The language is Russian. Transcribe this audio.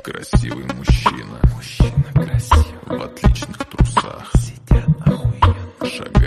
Красивый мужчина, мужчина красивый, в отличных трусах, сидят охуенно, шагает